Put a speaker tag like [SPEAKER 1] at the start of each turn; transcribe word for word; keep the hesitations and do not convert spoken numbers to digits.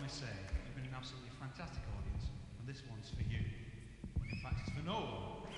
[SPEAKER 1] to say you've been an absolutely fantastic audience, and this one's for you. When in fact it's for no one.